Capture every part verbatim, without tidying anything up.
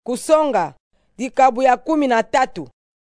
Kusonga dikabu ya kumi na tatu.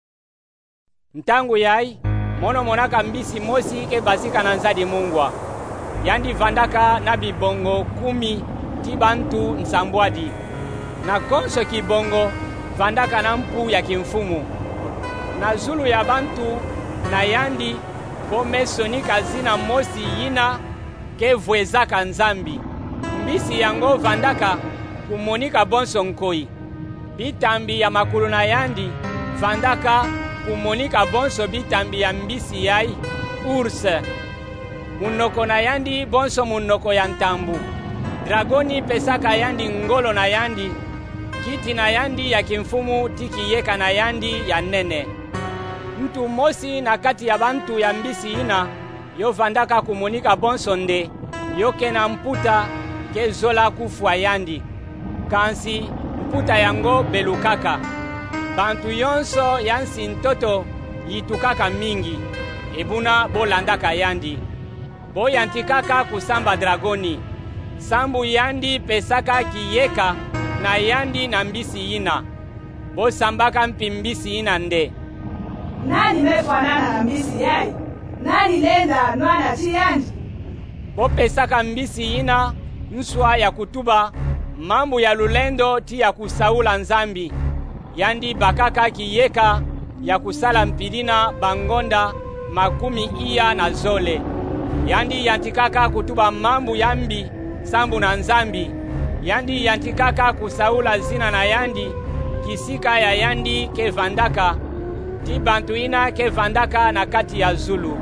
Ntangu yai mono monaka mbisi mosi ke basika na nzadi mungwa yandi vandaka na bibongo kumi ti bantu nsambwadi na konso kibongo vandaka na mpu ya kimfumu na zulu ya bantu na yandi bomesoni kazina mosi yina ke vwezaka nzambi mbisi yango vandaka kumonika bonso nkoi bitambi ya makulu na yandi vandaka kumonika bonso bitambi ya mbisi yai urse munoko na yandi bonso munoko ya ntambu dragoni pesaka yandi ngolo na yandi kiti na yandi ya kimfumu tikiyeka na yandi ya nene mtu mosi na kati ya bantu ya mbisi ina yo vandaka kumonika bonso nde yoke na mputa ke zola kufwa yandi kansi mputa yango belukaka bantu yonso yansi ntoto yitukaka mingi ebuna bolandaka yandi boyantikaka kusamba dragoni sambu yandi pesaka kiyeka na yandi na mbisi ina bosambaka mpimbisi ina nde nani mefanana na mbisi yai nani lenda nwana chiyandi bopesaka mbisi ina nswa ya kutuba mambu ya lulendo ti ya kusaula nzambi yandi bakaka kiyeka ya kusala mpilina bangonda makumi iya na zole yandi yantikaka kutuba mambu yambi sambu na nzambi yandi yantikaka kusaula zina na yandi kisika ya yandi ke vandaka ti bantu ina ke vandaka na kati ya zulu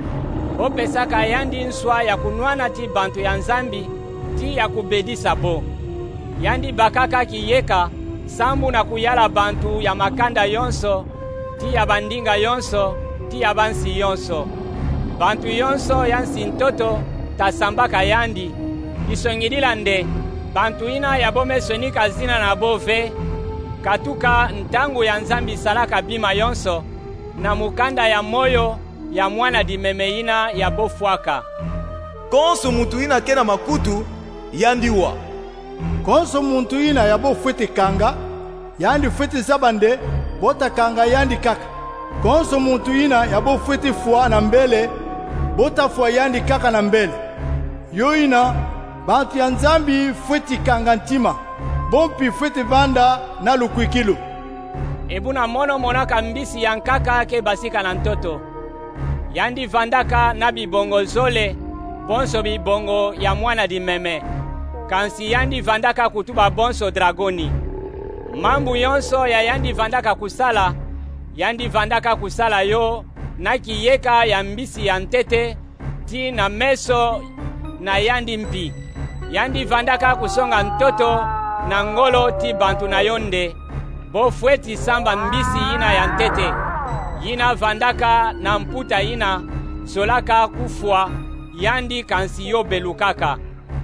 opesaka yandi nswa ya kunwana ti bantu ya nzambi ti ya kubedisa bo yandi bakaka kiyeka sambu na kuyala bantu ya makanda yonso ti ya bandinga yonso ti ya bansi yonso bantu yonso yansi ntoto tasambaka yandi isongilila nde bantu ina ya bomesonika zina na bove katuka ntangu ya nzambi salaka bima yonso na mukanda ya moyo ya mwana dimeme ina ya bofwaka konso mutu ina kena makutu yandiwa konso muntu ina ya bofwete kanga yandi fwete zabande bota kanga yandi kaka konso muntu ina ya bofwete fwa na mbele bota fwa yandi kaka na mbele yo ina bantu ya nzambi fwete kanga ntima bompi fwete vanda na lukwikilu ebuna mono monaka mbisi ya nkaka ke basika na ntoto yandi vandaka na bibongo zole bonso bibongo ya mwana dimeme kansi yandi vandaka kutuba bonso dragoni mambu yonso ya yandi vandaka kusala yandi vandaka kusala yo na kiyeka ya mbisi ya ntete ti na meso na yandi mpi yandi vandaka kusonga ntoto na ngolo ti bantu na yonde bofweti samba mbisi ina ya ntete yina vandaka na mputa ina solaka kufwa yandi kansi yo belukaka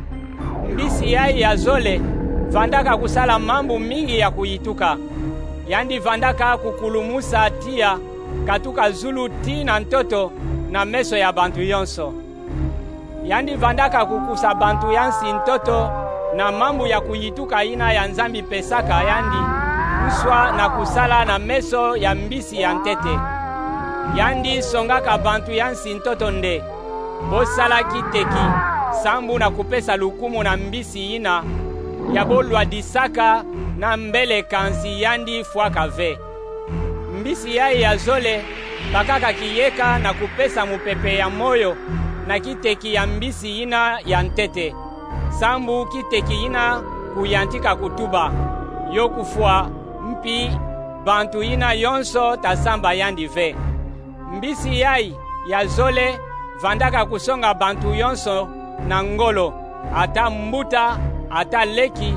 mbisi yai ya zole vandaka kusala mambu mingi ya kuyituka yandi vandaka kukulumusa tia katuka zulu ti na ntoto na meso ya bantu yonso yandi vandaka kukusa bantu yansi ntoto na mambu ya kuyituka ina ya nzambi pesaka yandi nswa na kusala na meso ya mbisi ya ntete yandi songaka bantu yansi ntoto nde bosala kiteki sambu na kupesa lukumu na mbisi ina ya bolwa disaka na mbele kansi yandi fwaka ve mbisi yai ya zole bakaka kiyeka na kupesa mupepe ya moyo na kiteki ya mbisi ina ya ntete sambu kiteki ina kuyantika kutuba yo kufwa mpi bantu ina yonso tasamba yandi ve mbisi yai ya zole vandaka kusonga bantu yonso na ngolo ata mbuta ata leki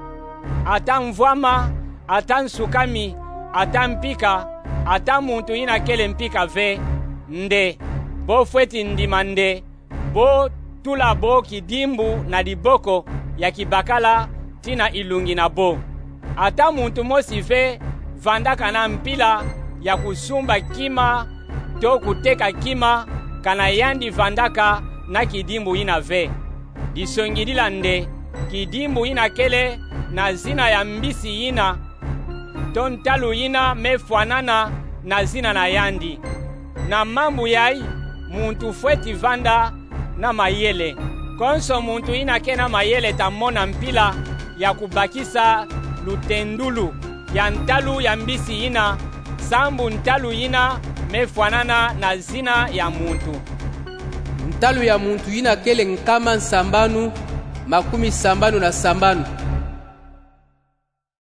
ata mvwama ata nsukami ata mpika ata muntu ina kele mpika ve nde bofweti ndima nde bo tula bo kidimbu na diboko ya kibakala tina ilungi na bo ata muntu mosi ve vandaka na mpila ya kusumba kima to kuteka kima kana yandi vandaka na kidimbu ina ve disongilila nde kidimbu ina kele na zina ya mbisi ina to ntalu yina mefanana na zina na yandi. Na mambu yai muntu fweti vanda na mayele. Konso muntu ina ke na mayele tamona mpila ya kubakisa lutendulu ya ntalu ya mbisi yina, sambu ntalu yina mefanana na zina ya muntu. Ntalu ya muntu yina kele nkama nsambanu makumi sambanu na sambanu.